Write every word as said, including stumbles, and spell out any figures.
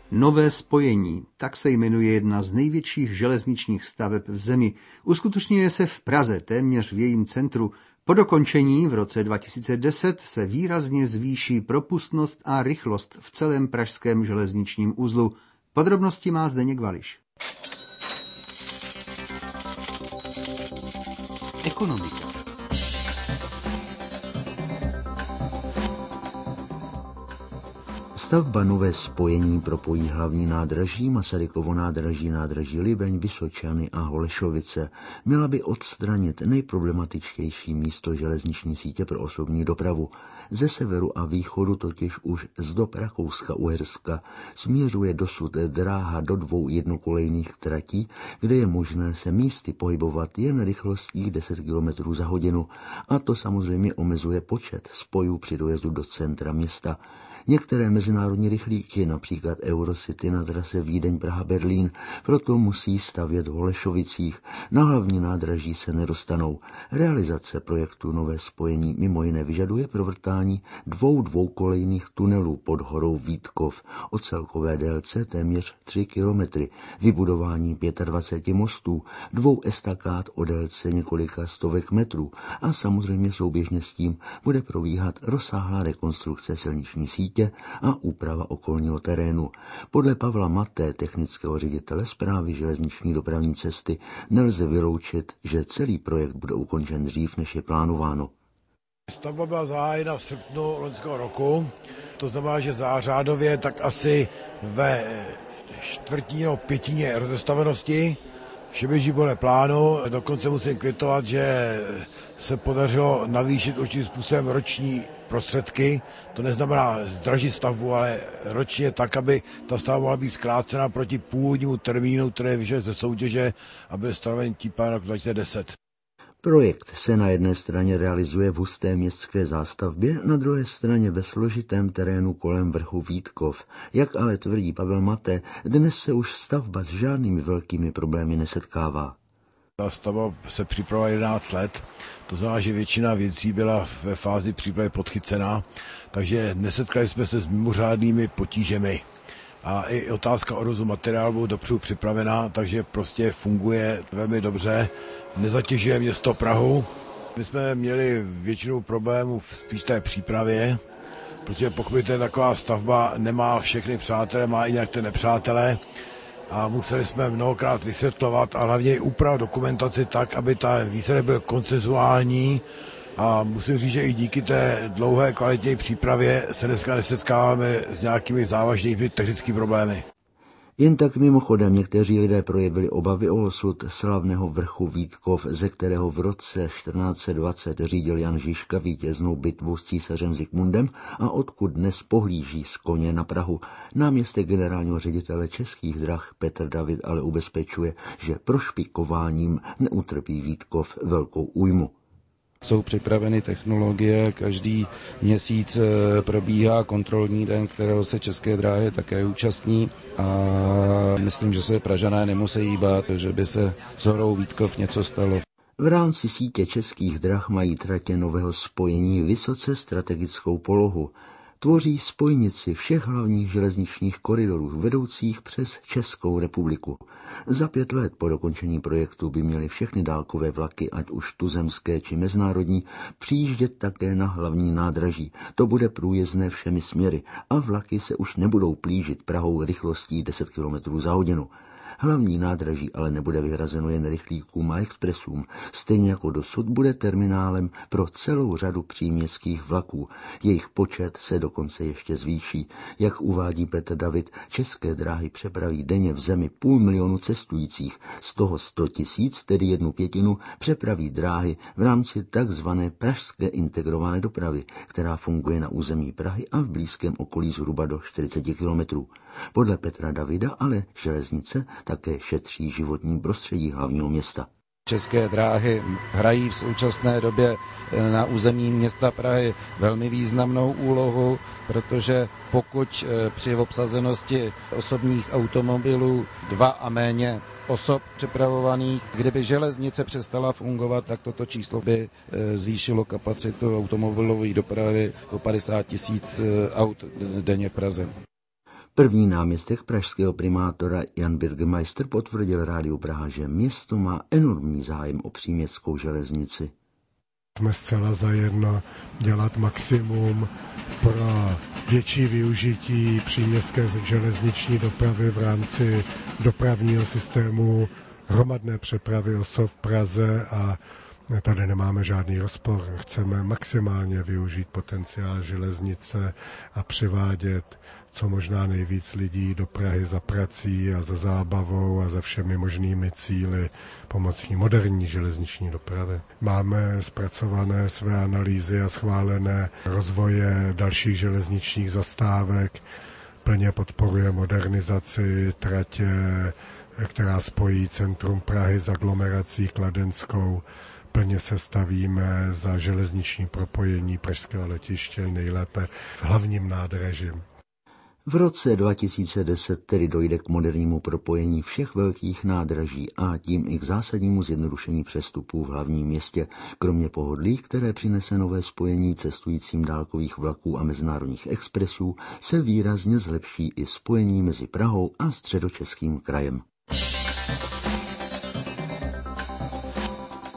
Nové spojení, tak se jmenuje jedna z největších železničních staveb v zemi. Uskutečňuje se v Praze, téměř v jejím centru. Po dokončení v roce dva tisíce deset se výrazně zvýší propustnost a rychlost v celém pražském železničním uzlu. Podrobnosti má Zdeněk Vališ. Ekonomika. Stavba nové spojení propojí hlavní nádraží, Masarykovo nádraží, nádraží Libeň, Vysočany a Holešovice. Měla by odstranit nejproblematičtější místo železniční sítě pro osobní dopravu. Ze severu a východu totiž už z dob Rakouska-Uherska směřuje dosud dráha do dvou jednokolejných tratí, kde je možné se místy pohybovat jen rychlostí deset kilometrů za hodinu. A to samozřejmě omezuje počet spojů při dojezdu do centra města. Některé mezinárodní rychlíky, například Eurocity na trase Vídeň-Praha-Berlín, proto musí stavět v Holešovicích. Na hlavní nádraží se nedostanou. Realizace projektu nové spojení mimo jiné vyžaduje provrtání dvou dvoukolejných tunelů pod horou Vítkov o celkové délce téměř tři kilometry, vybudování dvacet pět mostů, dvou estakád o délce několika stovek metrů a samozřejmě souběžně s tím bude probíhat rozsáhlá rekonstrukce silniční sítě a úprava okolního terénu. Podle Pavla Maté, technického ředitele Správy železniční dopravní cesty, nelze vyloučit, že celý projekt bude ukončen dřív, než je plánováno. Stavba byla zahájena v srpnu loňského roku, to znamená, že zářádově tak asi ve čtvrtině nebo pětině rozestavenosti. Vše běží podle plánu, dokonce musím kvitovat, že se podařilo navýšit určitým způsobem roční prostředky. To neznamená zdražit stavbu, ale ročně tak, aby ta stavba mohla být zkrácena proti původnímu termínu, který vyšel ze soutěže a byl stanoven tím pár rok dva tisíce deset. Projekt se na jedné straně realizuje v husté městské zástavbě, na druhé straně ve složitém terénu kolem vrchu Vítkov. Jak ale tvrdí Pavel Maté, dnes se už stavba s žádnými velkými problémy nesetkává. Ta stavba se připravila jedenáct let, to znamená, že většina věcí byla ve fázi přípravy podchycena, takže nesetkali jsme se s mimořádnými potížemi. A i otázka odvozu materiálu byla dopředu připravená, takže prostě funguje velmi dobře, nezatěžuje město Prahu. My jsme měli většinu problémů spíš té přípravě, protože pokud taková stavba nemá všechny přátelé, má i nějaké nepřátelé a museli jsme mnohokrát vysvětlovat a hlavně upravit dokumentaci tak, aby ta výsledek byl konsenzuální. A musím říct, že i díky té dlouhé kvalitní přípravě se dneska nesetkáváme s nějakými závažnými technickými problémy. Jen tak mimochodem někteří lidé projevili obavy o osud slavného vrchu Vítkov, ze kterého v roce čtrnáct set dvacet řídil Jan Žižka vítěznou bitvu s císařem Zikmundem a odkud dnes pohlíží z koně na Prahu. Náměstek generálního ředitele Českých drah Petr David ale ubezpečuje, že prošpikováním neutrpí Vítkov velkou újmu. Jsou připraveny technologie, každý měsíc probíhá kontrolní den, kterého se České dráhy také účastní a myslím, že se Pražané nemusí bát, že by se s horou Vítkov něco stalo. V rámci sítě Českých drah mají tratě nového spojení vysoce strategickou polohu. Tvoří spojnici všech hlavních železničních koridorů vedoucích přes Českou republiku. Za pět let po dokončení projektu by měly všechny dálkové vlaky, ať už tuzemské či mezinárodní, přijíždět také na hlavní nádraží. To bude průjezdné všemi směry a vlaky se už nebudou plížit Prahou rychlostí deset kilometrů za hodinu. Hlavní nádraží ale nebude vyhrazeno jen rychlíkům a expresům. Stejně jako dosud bude terminálem pro celou řadu příměstských vlaků. Jejich počet se dokonce ještě zvýší. Jak uvádí Petr David, České dráhy přepraví denně v zemi půl milionu cestujících. Z toho sto tisíc, tedy jednu pětinu, přepraví dráhy v rámci takzvané pražské integrované dopravy, která funguje na území Prahy a v blízkém okolí zhruba do čtyřicet kilometrů. Podle Petra Davida ale železnice také šetří životní prostředí hlavního města. České dráhy hrají v současné době na území města Prahy velmi významnou úlohu, protože pokud při obsazenosti osobních automobilů dva a méně osob přepravovaných, kdyby železnice přestala fungovat, tak toto číslo by zvýšilo kapacitu automobilové dopravy o padesát tisíc aut denně v Praze. První náměstek pražského primátora Jan Birgemeister potvrdil Rádiu Praha, že město má enormní zájem o příměstskou železnici. Jsme zcela zajedno dělat maximum pro větší využití příměstské železniční dopravy v rámci dopravního systému hromadné přepravy osob v Praze a tady nemáme žádný rozpor. Chceme maximálně využít potenciál železnice a přivádět co možná nejvíc lidí do Prahy za prací a za zábavou a za všemi možnými cíli pomocí moderní železniční dopravy. Máme zpracované své analýzy a schválené rozvoje dalších železničních zastávek. Plně podporuje modernizaci tratě, která spojí centrum Prahy s aglomerací kladenskou. Plně se stavíme za železniční propojení pražského letiště nejlépe s hlavním nádražím. V roce dva tisíce deset tedy dojde k modernímu propojení všech velkých nádraží a tím i k zásadnímu zjednodušení přestupů v hlavním městě. Kromě pohodlí, které přinese nové spojení cestujícím dálkových vlaků a mezinárodních expresů, se výrazně zlepší i spojení mezi Prahou a Středočeským krajem.